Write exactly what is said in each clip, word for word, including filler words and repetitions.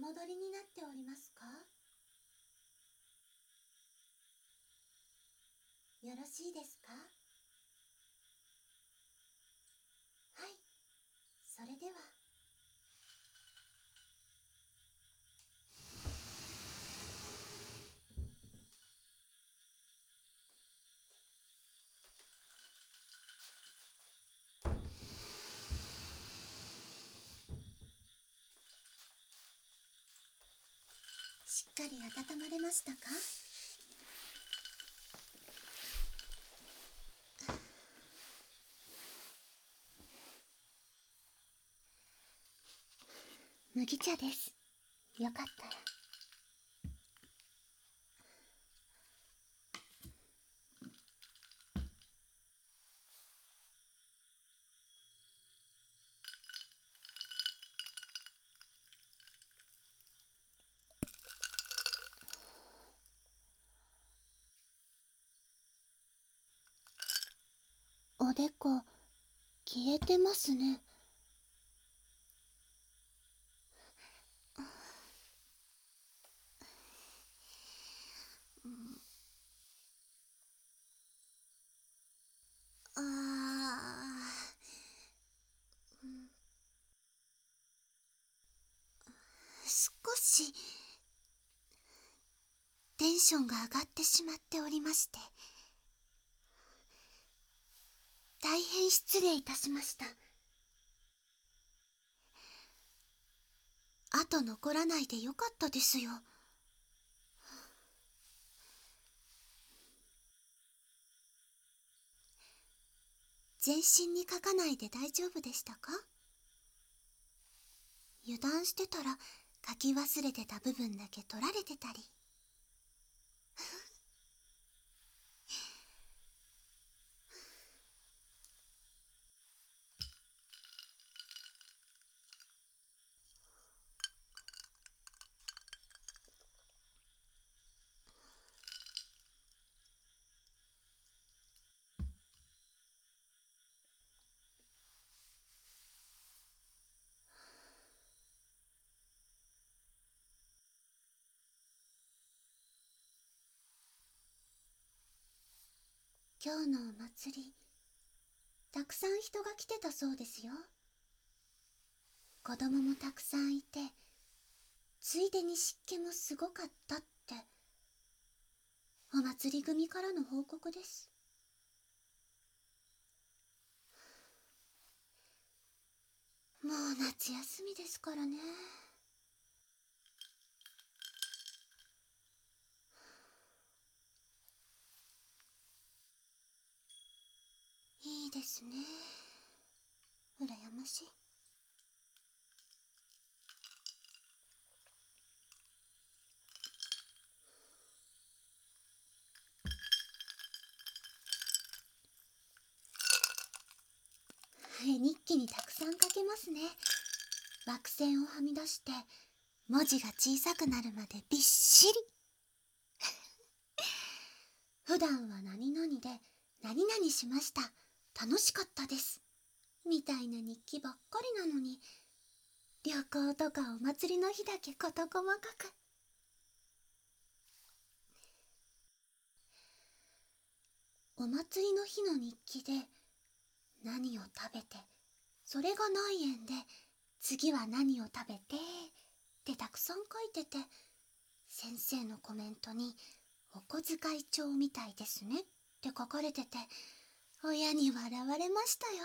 戻りになっておりますか？よろしいですか？はい、それでは。しっかり温まれましたか？麦茶です。よかったら。おでこ消えてますね。あー、少しテンションが上がってしまっておりまして、大変失礼いたしました。あと残らないでよかったですよ。全身に書かないで大丈夫でしたか？油断してたら書き忘れてた部分だけ取られてたり。今日のお祭り、たくさん人が来てたそうですよ。子供もたくさんいて、ついでに湿気もすごかったって、お祭り組からの報告です。もう夏休みですからね。いいですね。うらやましい。絵日記にたくさん書けますね。枠線をはみ出して文字が小さくなるまでびっしり。普段は何々で何々しました、楽しかったですみたいな日記ばっかりなのに、旅行とかお祭りの日だけ事細かく。お祭りの日の日記で何を食べて、それがない縁で次は何を食べてってたくさん書いてて、先生のコメントにお小遣い帳みたいですねって書かれてて、親に笑われましたよ。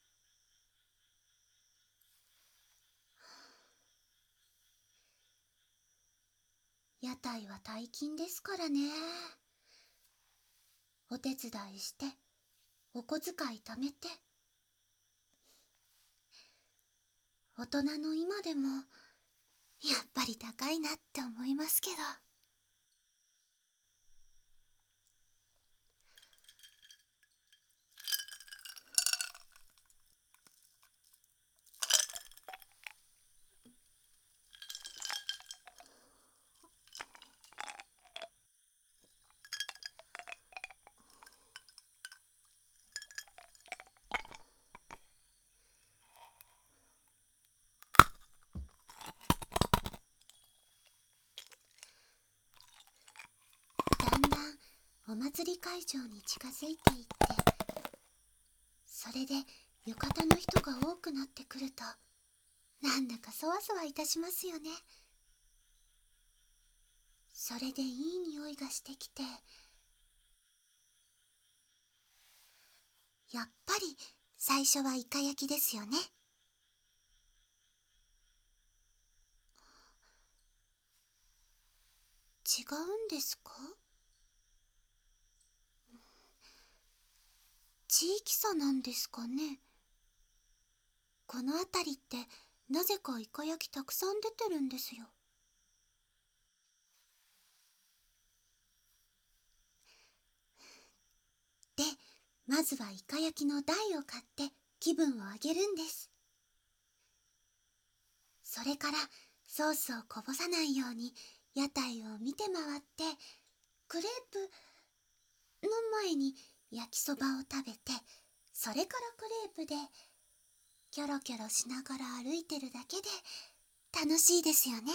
屋台は大金ですからね。お手伝いしてお小遣い貯めて、大人の今でもやっぱり高いなって思いますけど。 お祭り会場に近づいていって、それで浴衣の人が多くなってくると、なんだかそわそわいたしますよね。それでいい匂いがしてきて、やっぱり最初はイカ焼きですよね。違うんですか？地域差なんですかね。この辺りってなぜかイカ焼きたくさん出てるんですよ。で、まずはイカ焼きの台を買って気分を上げるんです。それからソースをこぼさないように屋台を見て回って、クレープの前に焼きそばを食べて、それからクレープでキョロキョロしながら歩いてるだけで楽しいですよね。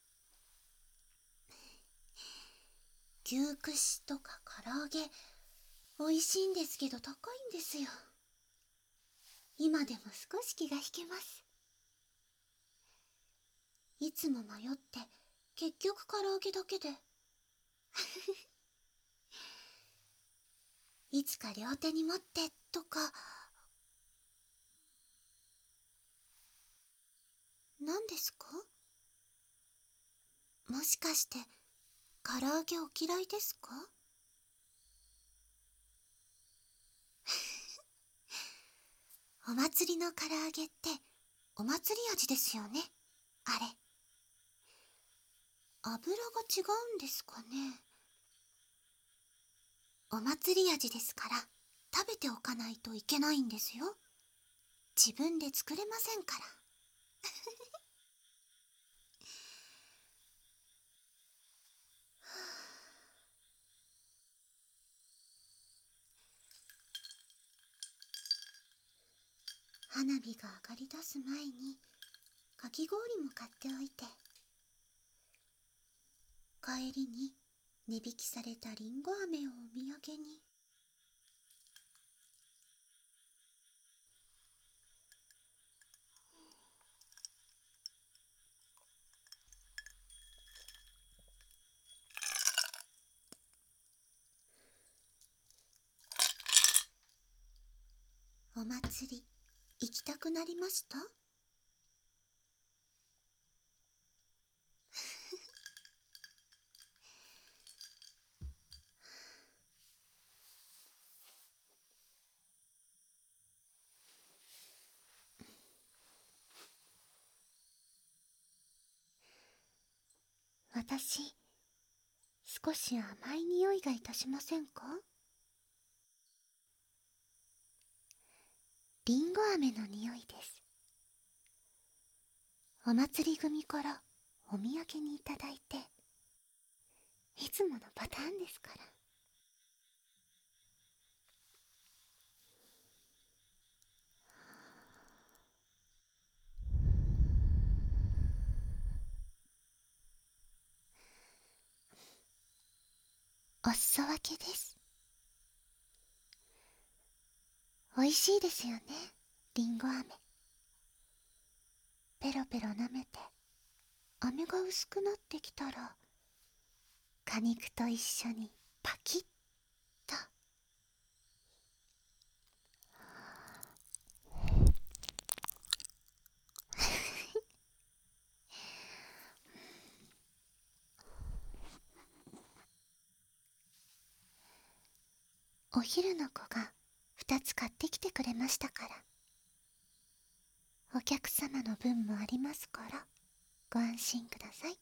牛串とか唐揚げ、美味しいんですけど高いんですよ。今でも少し気が引けます。いつも迷って結局唐揚げだけでいつか両手に持ってとか。何ですか？もしかして唐揚げお嫌いですか？お祭りの唐揚げってお祭り味ですよね、あれ。油が違うんですかね。お祭り味ですから食べておかないといけないんですよ。自分で作れませんから。花火が上がり出す前にかき氷も買っておいて、帰りに値引きされたりんご飴をお土産に。お祭り行きたくなりました？私、少し甘い匂いがいたしませんか？りんご飴の匂いです。お祭り組からお土産にいただいて、いつものパターンですから。お裾分けです。おいしいですよね、りんご飴。ペロペロ舐めて飴が薄くなってきたら、果肉と一緒にパキッと。お昼の子がふたつ買ってきてくれましたから、お客様の分もありますからご安心ください。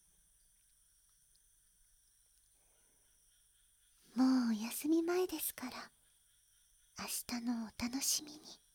もうお休み前ですから、明日のお楽しみに。